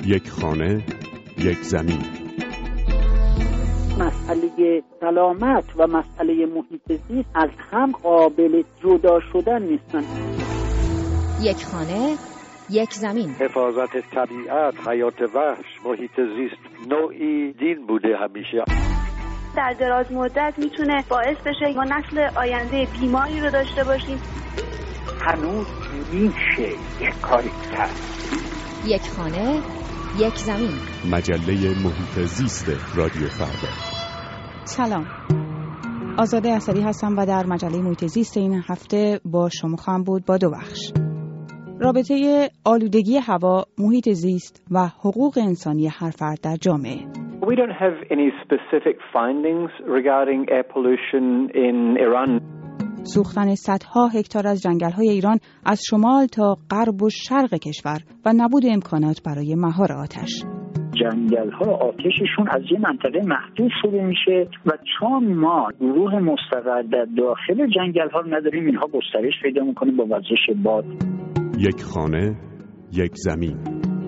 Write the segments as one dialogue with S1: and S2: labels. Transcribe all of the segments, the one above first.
S1: یک خانه، یک زمین.
S2: مسئله سلامت و مسئله محیط زیست از هم قابل جدا شدن نیستن.
S3: یک خانه، یک زمین.
S4: حفاظت طبیعت، حیات وحش، محیط زیست نوعی دین بوده همیشه.
S5: در دراز مدت میتونه باعث بشه ما نسل آینده بیماری رو داشته باشیم.
S2: هنوز میشه یک کاری کرد.
S3: یک خانه، یک زمین.
S1: مجله محیط زیست رادیو فردا.
S6: سلام، آزاده اسدی هستم و در مجله محیط زیست این هفته با شما خواهم بود با دو بخش. رابطه آلودگی هوا، محیط زیست و حقوق انسانی هر فرد در جامعه.
S7: We don't have any specific findings regarding air pollution in Iran.
S6: سوختن صدها هکتار از جنگل‌های ایران از شمال تا غرب و شرق کشور و نبود امکانات برای مهار آتش.
S8: جنگل‌ها آتششون از یه منطقه محدود شروع میشه و چون ما گروه مستقر در داخل جنگل‌ها نداریم، اینها گسترش پیدا میکنه با وزش باد.
S1: یک خانه، یک زمین.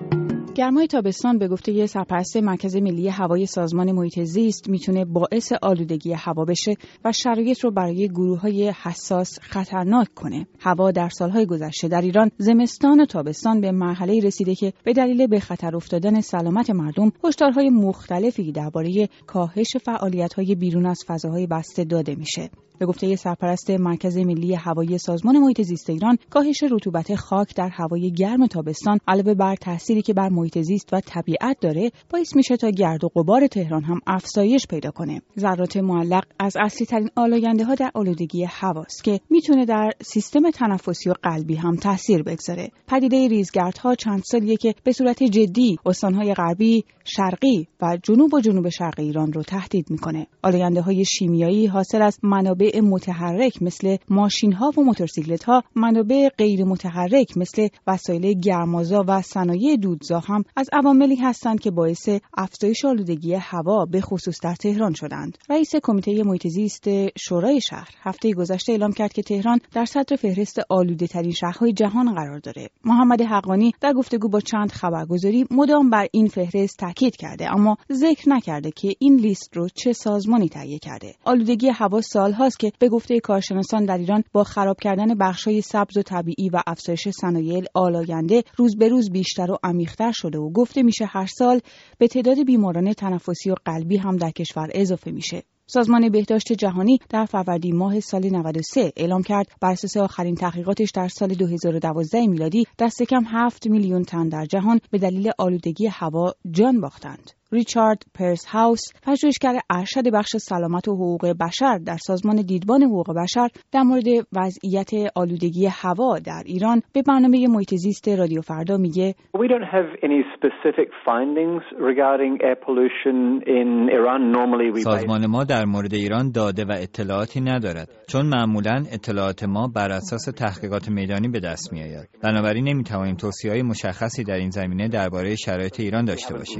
S6: گرمای تابستان به گفته سرپرست مرکز ملی هوایی سازمان محیط زیست میتونه باعث آلودگی هوا بشه و شرایط رو برای گروه‌های حساس خطرناک کنه. هوا در سالهای گذشته در ایران زمستان و تابستان به مرحله رسیده که به دلیل به خطر افتادن سلامت مردم هشدارهای مختلفی درباره کاهش فعالیت‌های بیرون از فضاهای بسته داده میشه. به گفته سرپرست مرکز ملی هوایی سازمان محیط زیست ایران، کاهش رطوبت خاک در هوای گرم تابستان علاوه بر تأثیری که بر محیط زیست و طبیعت داره، باعث میشه تا گرد و غبار تهران هم افزایش پیدا کنه. ذرات معلق از اصلی ترین آلاینده‌ها در آلودگی هواست که میتونه در سیستم تنفسی و قلبی هم تاثیر بگذاره. پدیده ریزگردها چند سالیه که به صورت جدی استان‌های غربی، شرقی و جنوب شرق ایران رو تهدید میکنه. آلاینده‌های شیمیایی حاصل از منابع متحرک مثل ماشین‌ها و موتورسیکلت‌ها، منابع غیر متحرک مثل وسایل گرمازا و صنایع دودزا هم از عواملی هستند که باعث افزایش آلودگی هوا به خصوص در تهران شدند. رئیس کمیته محیط زیست شورای شهر هفته گذشته اعلام کرد که تهران در صدر فهرست آلوده‌ترین شهرهای جهان قرار داره. محمد حقانی در گفتگو با چند خبرگزاری مدام بر این فهرست تاکید کرده، اما ذکر نکرده که این لیست رو چه سازمانی تهیه کرده. آلودگی هوا سال‌هاست که به گفته کارشناسان در ایران با خراب کردن بخش‌های سبز و طبیعی و افزایش صنایع آلاینده روز به روز بیشتر و عمیق‌تر شده و گفته میشه هر سال به تعداد بیماران تنفسی و قلبی هم در کشور اضافه میشه. سازمان بهداشت جهانی در فروردین ماه سال 93 اعلام کرد بر اساس آخرین تحقیقاتش در سال 2012 میلادی دست کم 7 میلیون تن در جهان به دلیل آلودگی هوا جان باختند. ریچارد پرس هاوس، پژوهشگر ارشد بخش سلامت و حقوق بشر در سازمان دیدبان حقوق بشر، در مورد وضعیت آلودگی هوا در ایران به برنامه محیط زیست رادیو فردا میگه
S7: We don't have any specific findings regarding air pollution in Iran. Normally we
S9: سازمان ما در مورد ایران داده و اطلاعاتی ندارد، چون معمولاً اطلاعات ما بر اساس تحقیقات میدانی به دست میآید. بنابراین نمیتوانیم توصیه‌های مشخصی در این زمینه درباره شرایط ایران داشته باشیم.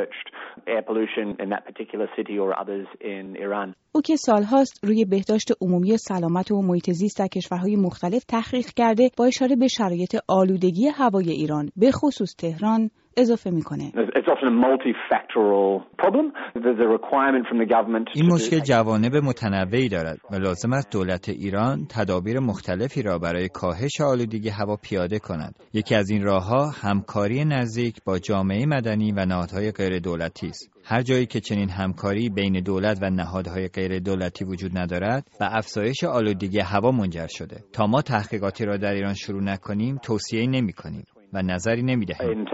S7: air pollution in that particular city or others in Iran.
S6: او که سالهاست روی بهداشت عمومی و سلامت و محیط زیست در کشورهای مختلف تحقیق کرده، با اشاره به شرایط آلودگی هوای ایران به خصوص تهران اضافه میکنه.
S9: این مشکل جوانب متنوعی دارد و لازم است دولت ایران تدابیر مختلفی را برای کاهش آلودگی هوا پیاده کند. یکی از این راه‌ها همکاری نزدیک با جامعه مدنی و نهادهای غیر دولتی است. هر جایی که چنین همکاری بین دولت و نهادهای غیر دولتی وجود ندارد، به افزایش آلودگی هوا منجر شده. تا ما تحقیقاتی را در ایران شروع نکنیم، توصیه‌ای نمی‌کنیم و نظری نمی‌دهیم.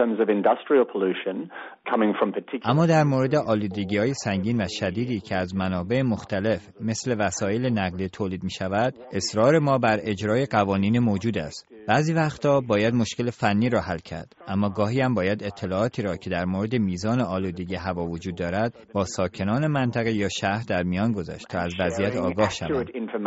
S9: اما در مورد آلودگی‌های سنگین و شدیدی که از منابع مختلف مثل وسایل نقلیه تولید می‌شود، اصرار ما بر اجرای قوانین موجود است. بعضی وقتا باید مشکل فنی را حل کرد، اما گاهی هم باید اطلاعاتی را که در مورد میزان آلودگی هوا وجود دارد با ساکنان منطقه یا شهر در میان گذاشت تا از وضعیت آگاه شوند.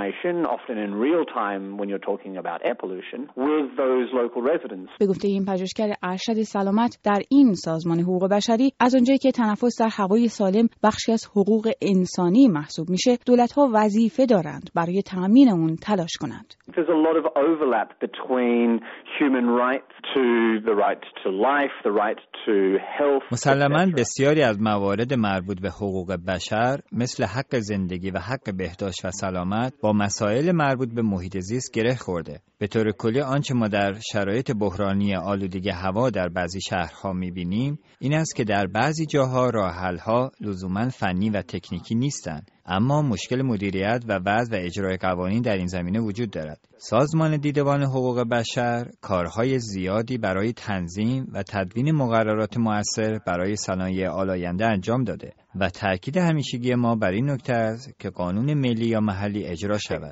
S6: به گفته این پژوهشگر ارشد سلامت در این سازمان حقوق بشری، از اونجایی که تنفس در هوای سالم بخشی از حقوق انسانی محسوب میشه، دولت‌ها وظیفه دارند برای تأمین اون تلاش کنند.
S7: There's a lot of overlap between between human rights to the right to life, the right to health.
S9: مسلماً بسیاری از موارد مربوط به حقوق بشر مثل حق زندگی و حق بهداشت و سلامت با مسائل مربوط به محیط زیست گره خورده. به طور کلی آنچه ما در شرایط بحرانی آلودگی هوا در بعضی شهرها می‌بینیم این است که در بعضی جاها راه‌حل‌ها لزوماً فنی و تکنیکی نیستند، اما مشکل مدیریت و وضع و اجرای قوانین در این زمینه وجود دارد. سازمان دیدبان حقوق بشر کارهای زیادی برای تنظیم و تدوین مقررات مؤثر برای صنایع آلاینده انجام داده و تأکید همیشگی ما بر این نکته است که قانون ملی یا محلی اجرا شود.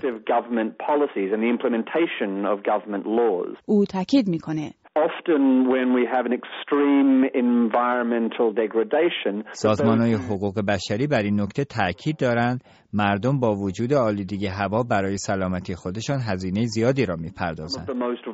S6: او تأکید می‌کنه
S7: Often when we have an extreme environmental degradation,
S9: سازمان‌های حقوق بشری بر این نکته تأکید دارند مردم با وجود آلودگی هوا برای سلامتی خودشان هزینه زیادی را می‌پردازند.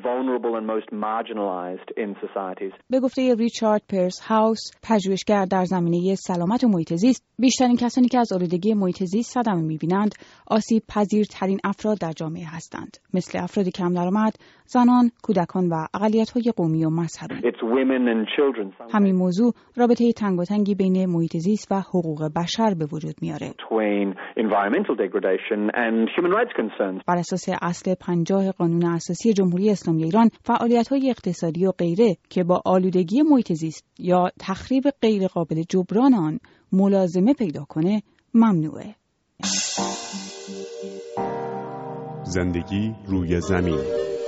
S6: به گفته ریچارد پرس هاوس، پژوهشگر در زمینه سلامت و محیط زیست، بیشترین کسانی که از آلودگی محیط زیست صدمه می‌بینند، آسیب پذیرترین افراد در جامعه هستند، مثل افراد کم درآمد، زنان، کودکان و اقلیت‌های قومی و مذهبی. همین موضوع رابطه تنگاتنگی بین محیط زیست و حقوق بشر به وجود میاره. بر اساس اصل 50 قانون اساسی جمهوری اسلامی ایران، فعالیت‌های اقتصادی و غیره که با آلودگی محیط زیست یا تخریب غیر قابل جبران آن ملازمه پیدا کنه ممنوعه.
S1: زندگی روی زمین.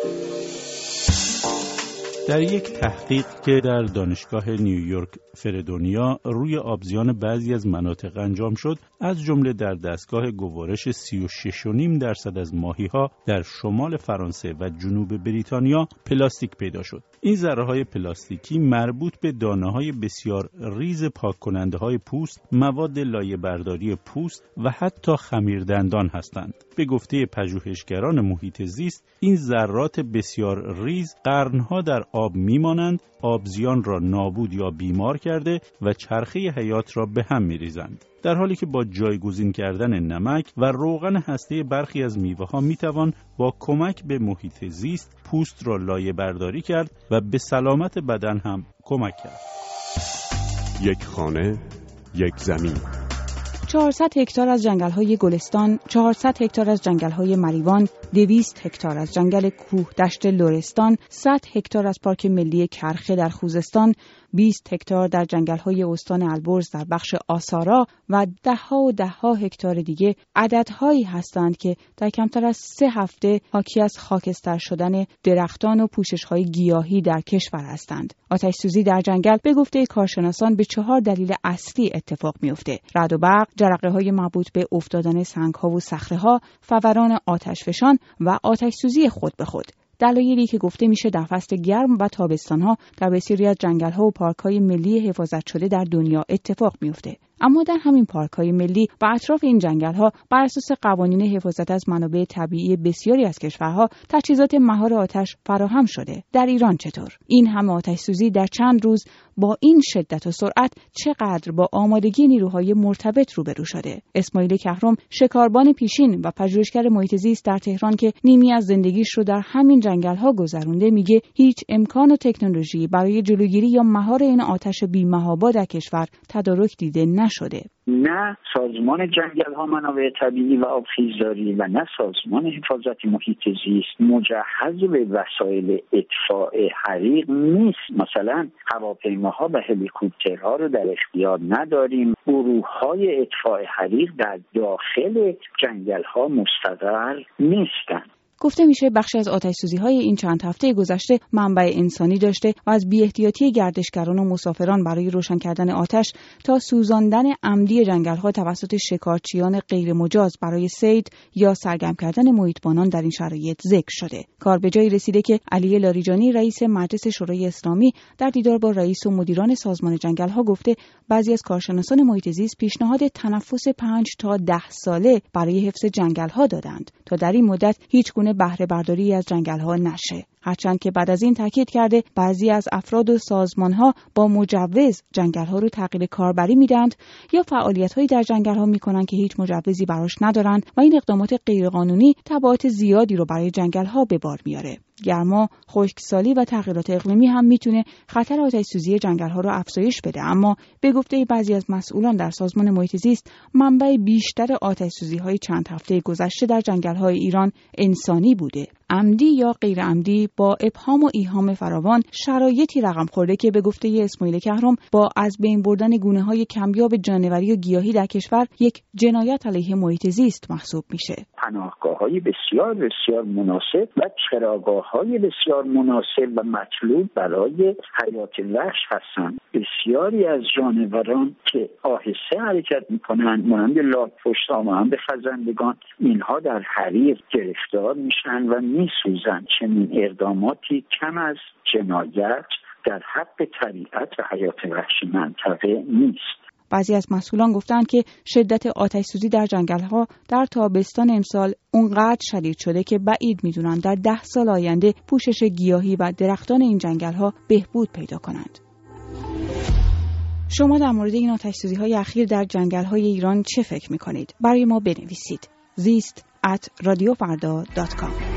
S10: در یک تحقیق که در دانشگاه نیویورک فردونیا روی آبزیان بعضی از مناطق انجام شد، از جمله در دستگاه گوارش 36.5% از ماهی‌ها در شمال فرانسه و جنوب بریتانیا پلاستیک پیدا شد. این ذره‌های پلاستیکی مربوط به دانه‌های بسیار ریز پاک کننده‌های پوست، مواد لایه‌برداری پوست و حتی خمیردندان هستند. به گفته پژوهشگران محیط زیست، این ذرات بسیار ریز قرن‌ها در آب می‌مانند، آبزیان را نابود یا بیمار کرده و چرخه حیات را به هم می‌ریزند. در حالی که با جایگزین کردن نمک و روغن هسته برخی از میوه‌ها می‌توان با کمک به محیط زیست پوست را لایه برداری کرد و به سلامت بدن هم کمک کرد.
S1: یک خانه، یک زمین.
S6: 400 هکتار از جنگل‌های گلستان، 400 هکتار از جنگل‌های مریوان، 200 هکتار از جنگل کوه دشت لرستان، 100 هکتار از پارک ملی کرخه در خوزستان، 20 هکتار در جنگل‌های استان البرز در بخش آسارا و ده‌ها هکتار دیگه عددهایی هستند که در کمتر از 3 هفته حاکی از خاکستر شدن درختان و پوشش‌های گیاهی در کشور هستند. آتش‌سوزی در جنگل به گفته کارشناسان به 4 دلیل اصلی اتفاق می‌افته: رعد و برق، جرقه‌های مربوط به افتادن سنگ‌ها و صخره‌ها، فوران آتشفشان و آتش‌سوزی خود به خود. دلایلی که گفته میشه در فصل گرم و تابستان‌ها در بسیاری از جنگل‌ها و پارک‌های ملی حفاظت شده در دنیا اتفاق میفته. اما در همین پارک‌های ملی و اطراف این جنگل‌ها بر اساس قوانین حفاظت از منابع طبیعی بسیاری از کشورها تجهیزات مهار آتش فراهم شده. در ایران چطور؟ این همه آتش‌سوزی در چند روز با این شدت و سرعت چقدر با آمادگی نیروهای مرتبط روبرو شده؟ اسماعیل کهرم، شکاربان پیشین و پژوهشگر محیط زیست در تهران که نیمی از زندگیش رو در همین جنگل‌ها گذرونده، میگه هیچ امکان و تکنولوژی برای جلوگیری یا مهار این آتش بی‌محابا در کشور تدارک دیده نشده.
S8: نه سازمان جنگل‌ها منابع طبیعی و آبخیزداری و نه سازمان حفاظت محیط زیست مجهز به وسایل اطفاء حریق نیست. مثلا هواپیماها و هلیکوپترها رو در اختیار نداریم. گروه‌های اطفاء حریق در داخل جنگل‌ها مستقر نیستند.
S6: گفته میشه بخشی از آتش‌سوزی‌های این چند هفته گذشته منبع انسانی داشته و از بی‌احتیاطی گردشگران و مسافران برای روشن کردن آتش تا سوزاندن عمدی جنگل‌ها توسط شکارچیان غیر مجاز برای صید یا سرگرم کردن محیطبانان در این شرایط ذکر شده. کار به جایی رسیده که علی لاریجانی رئیس مجلس شورای اسلامی در دیدار با رئیس و مدیران سازمان جنگل‌ها گفته بعضی از کارشناسان محیط زیست پیشنهاد تنفس 5 تا 10 ساله برای حفظ جنگل‌ها دادند تا در این مدت هیچ گونه بهره برداری از جنگل‌ها نشه. هرچند که بعد از این تاکید کرده بعضی از افراد و سازمان‌ها با مجوز جنگل‌ها رو تغییر کاربری میدند یا فعالیت‌هایی در جنگل‌ها می‌کنند که هیچ مجوزی براش ندارند و این اقدامات غیرقانونی تبعات زیادی رو برای جنگل‌ها به بار میاره. گرما، خشکسالی و تغییرات اقلیمی هم میتونه خطر آتش‌سوزی جنگل‌ها رو افزایش بده، اما به گفته بعضی از مسئولان در سازمان محیط زیست منبع بیشتر آتش‌سوزی‌های چند هفته گذشته در جنگل‌های ایران انسانی بوده. عمدی یا غیر عمدی با ابهام و ایهام فراوان شرایطی رقم خورده که به گفته اسماعیل کهرم با از بین بردن گونه‌های کمیاب جانوری و گیاهی در کشور یک جنایت علیه محیط زیست محسوب میشه.
S8: پناهگاه‌های بسیار بسیار مناسب و چراگاه‌های بسیار مناسب و مطلوب برای حیات وحش هستند. بسیاری از جانوران که آهسته حرکت می‌کنند مانند لاک‌پشت‌ها، مانند خزندگان، اینها در حریق گرفتار میشن و میسوزند. چنین اقداماتی کم از جنایت در حق طبیعت و حیات وحش منطقه نیست.
S6: بعضی از مسئولان گفتند که شدت آتش‌سوزی در جنگل‌ها در تابستان امسال اونقدر شدید شده که بعید می‌دونند در 10 سال آینده پوشش گیاهی و درختان این جنگل‌ها بهبود پیدا کنند. شما در مورد این آتش‌سوزی‌های اخیر در جنگل‌های ایران چه فکر می‌کنید؟ برای ما بنویسید. زیست@radiofarda.com